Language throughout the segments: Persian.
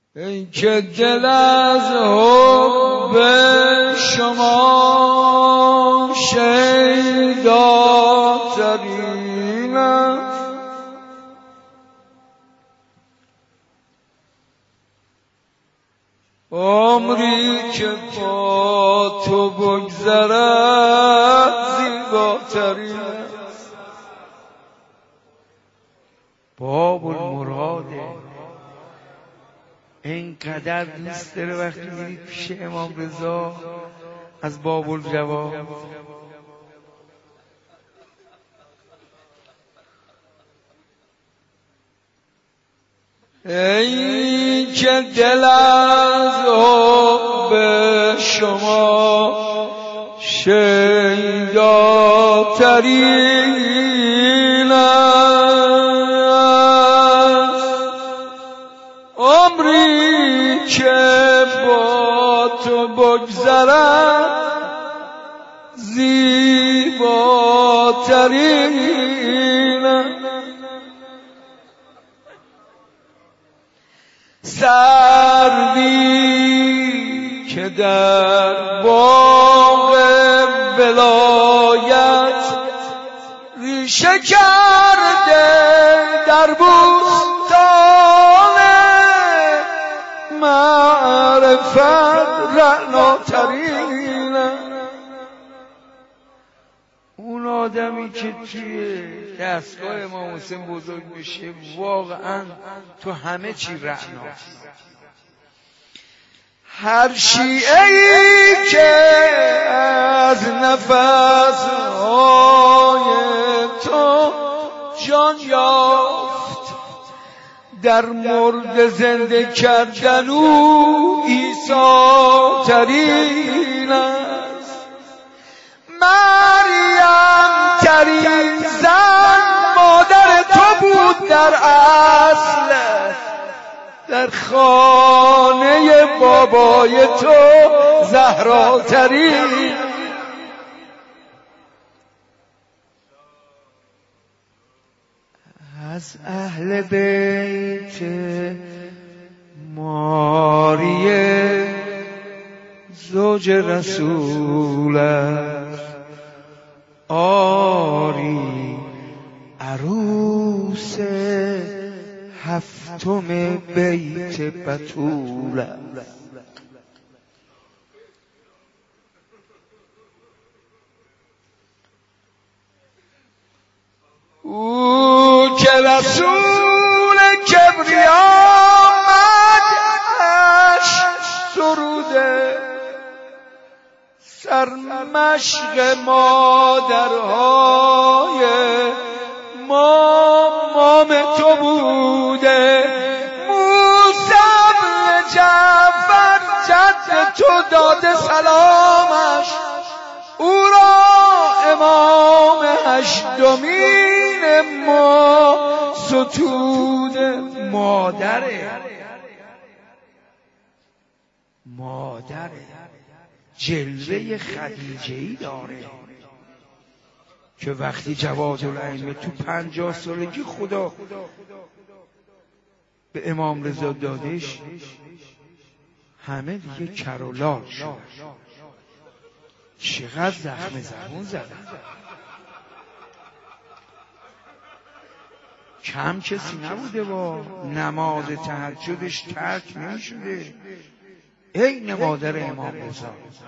ای که دل از حب شما شیداترین است، عمری که با تو بگذرد زیباترین است. باب المراده اینقدر دوست داره وقتی میرید پیش امام رضا از باب الجواب. ای که دل از حب شما شیداترین است، عمری که با تو بگذرد زیباترین است. سروی که در باغ ولایت ریشه کرده در بوستان معرفت رعناترین است. اون آدمی که توی دستگاه امام حسین بزرگ میشه واقعا تو همه چی رعناست. هر شیعه‌ای که از نفس‌های تو جان یافت در مرد زنده کردن او عیسی ترین است. مریم ترین زن مادر تو بود در اصل، در خانه بابای تو زهراترین. از اهل بیت ماریه زوج رسول است، آری عروس هفتم بیت بتول است. او که رسول کبریا مدحش سروده، سرمشق مادرهای مام تو بوده. موسی بن جعفر جد تو داده سلامش، او را امام هشتمین ما ستوده. مادره جلوه خدیجه‌ای داره که وقتی جوادالائمه تو 50 سالگی خدا به امام رضا دادش همه دیگه کرولال شد. چقدر زخم زبون زدن، کم کسی نبوده با نماز تهجدش ترک نمی‌شده. این مادر امام رضا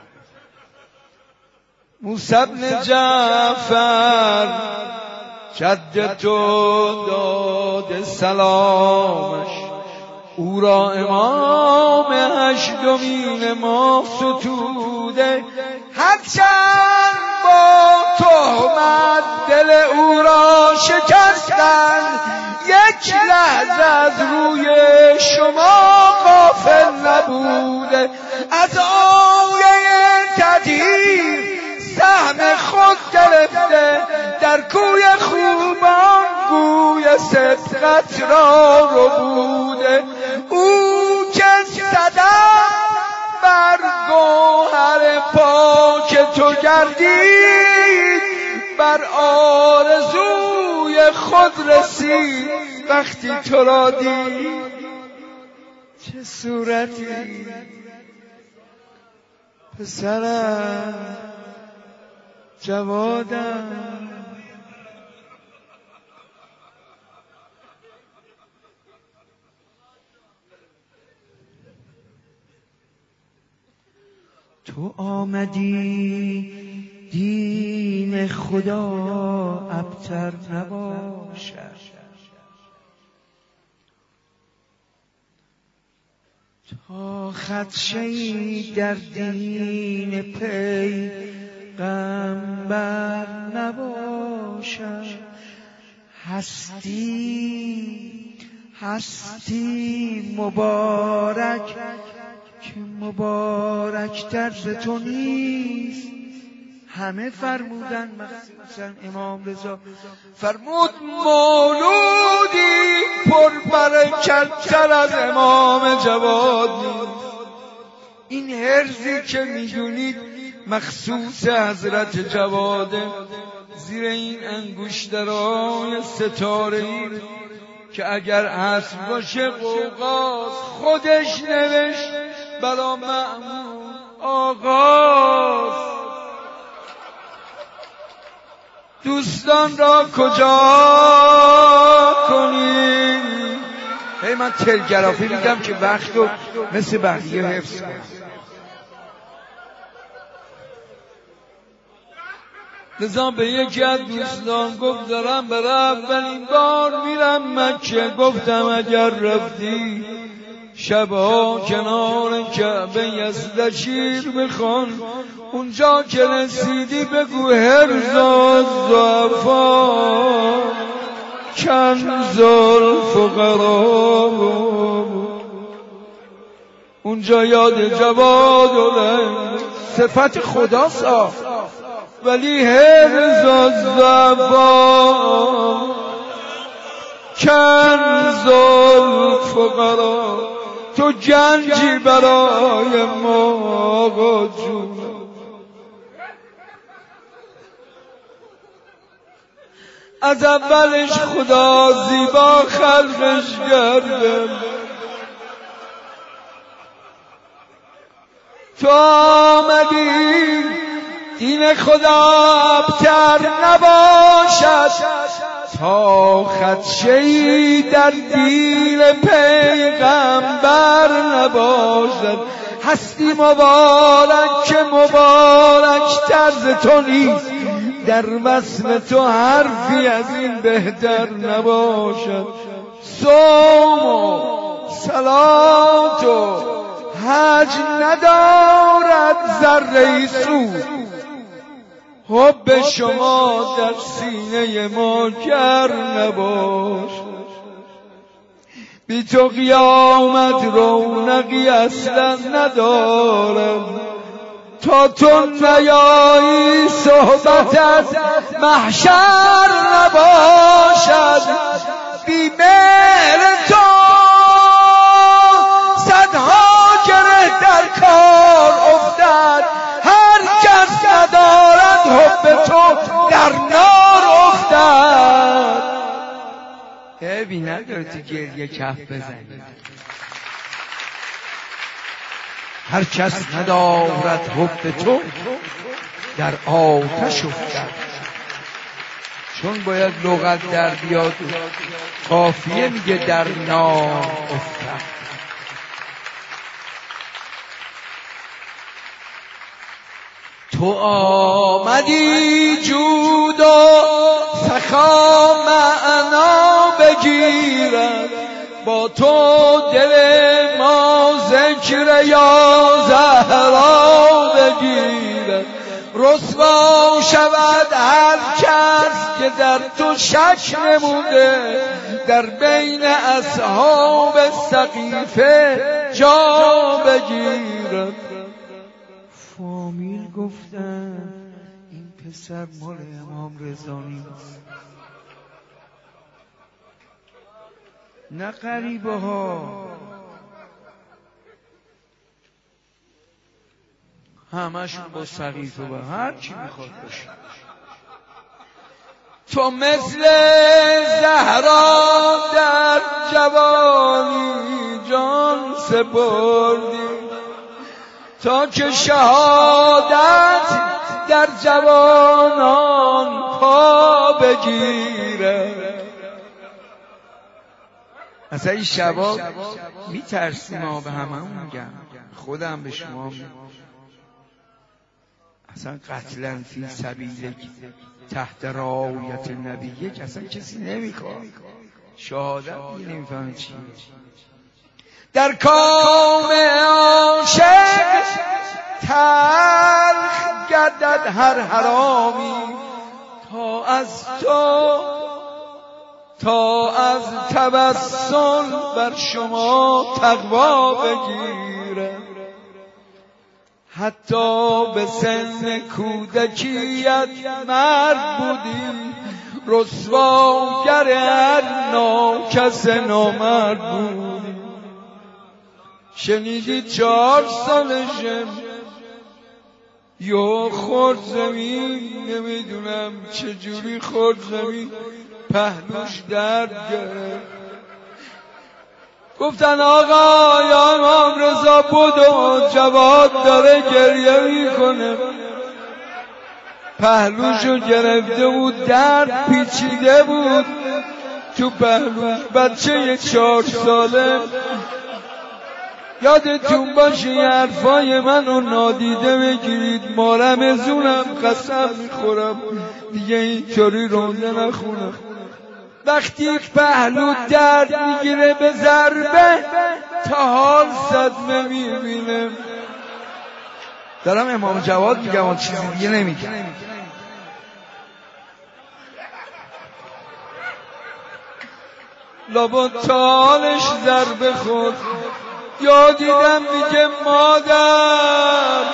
موسی بن جعفر جد تو داده سلامش، او را امام هشتمین ما ستوده. هرچند با تهمت دل او را شکستند، یک لحظه از روی شما غافل نبوده. از آیه تطهیر سهم خود گرفته، در کوی خوبان گوی صدقت را ربوده. او که صدف بر گوهر پاک تو گردید، بر آرزوی خود رسید وقتی تو را دید. چه صورتی پسرم جوادم، تو آمدی دین خدا ابتر نباشد، تا خدشه‌ای در دین پیغمبر نباشد. هستی مبارک که مبارک طرز تو نیست. همه فرمودن، مخصوصا امام رضا فرمود مولودی پربرکت‌تر از امام جواد نیست. این هرزی که میدونید مخصوص حضرت جواده، زیر این انگشترهای ستاره‌ای که اگر اصل باشه قوقاز خودش نوشت برا مأمون آغاز. دوستان را کجا کنیم؟ من تلگرافی میدم که وقت رو مثل بقیه حفظ کنم. لذا به یکی از دوستان گفت دارم برای اولین بار میرم مکه. گفتم اگر رفتی شبها کنار کعبه یزدشیر بخوان، اونجا که رسیدی بگو هرز الضعفا کنز الفقرا. اونجا یاد جواد و صفت خدا ساخت، ولی هرز الضعفا کنز الفقرا. تو گنجی برای ما آقا جون. از اولش خدا زیبا خلقش کرده، تو آمدی دین خدا ابتر نباشد، تا خدشه‌ای در دین پیغمبر نباشد. هستی مبارک که مبارک طرز تو نیست، در وصف تو حرفی از این بهتر نباشد. صوم و صلات و حج ندارد ذره‌ای سود، حب شما در سینه ما گر نباشد. بی تو قیامت رونقی اصلا ندارم، تا تو نیایی صحبتت محشر نباشد. بی مهر تو صدها گره در کار افتد، هر کس ندارد حب تو در نار افتد. بی نداره تو گریه کف بزنی، هر کس ندارد حب تو در آتش افتد. چون باید لغت در بیاد، قافیه میگه در نار افتد. تو آمدی جود و سخا معنا بگیرد، با تو دل ما ذکر یا زهرا بگیرد. رسوا شود هر کس که در تو شک نموده، در بین اصحاب سقیفه جا بگیرد. فامیل گفتن این پسر مال امام رضا نیست، نه غریبه ها، همشون با سقیفه و هر چی میخواد باشه. تو مثل زهرا در جوانی جان سپردی تا که شهادت در جوانان پا بگیره. اصلا این شبا میترسیم ما به همه میگم، خودم به شما میگم اصلا قتلا فی سبیلک تحت رعایت نبیک اصلا کسی نمیخواد. شهادت دیگه نمیفهمه چیه. در کام عاشق تلخ گردد هر حرامی تا از تبسم بر شما تقوا بگیره. حتی به سن کودکیت مرد بودی، رسواگر هر ناکس نامرد بودی. شنیدی 4 سالشه یا خورد زمین، نمیدونم چجوری خورد زمین، پهلوش درد گرفت. گفتن آقا یا امام رضا بدو، جواد داره گریه میکنه، پهلوشو گرفته بود، درد پیچیده بود تو پهلوش. بچه 4 ساله. یادتون باشه یه حرفای منو نادیده بگیرید، ما رمزونم قسم میخورم دیگه اینطوری رونده نخونم. وقتی پهلو درد میگیره به ضربه تا حال صدمه میبینه. دارم امام جواد میگم و چیزی دیگه نمیگم. لابد تا حالش ضربه خورد. یا دیدم میگه مادر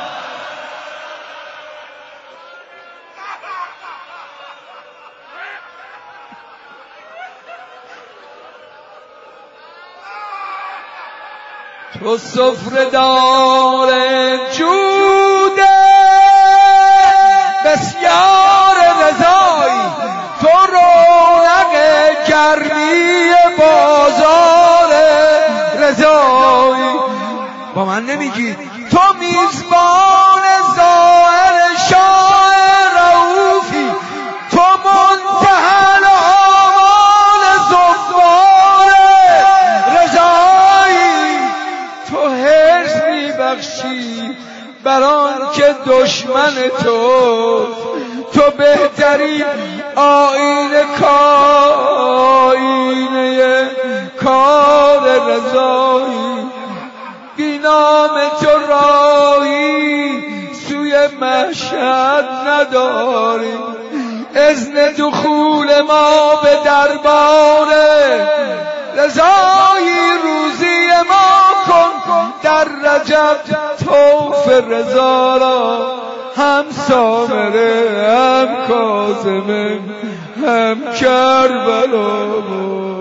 تو سفره دار جود بسیار رضایی، تو رونق گرمی بازار رضایی. با من نمیگی تو میزبان ظاهر شاه رؤوفی، تو منتهی آمال زوار رضایی. تو حرص میبخشی بران که دشمن تو بهترین آینه کار رضایی. بی نام تو راهی سوی مشهد نداریم، اذن دخول ما به دربار رضایی. روزی ما کن در رجب طوف رضا را، هم سامره هم کاظمه هم کربلا.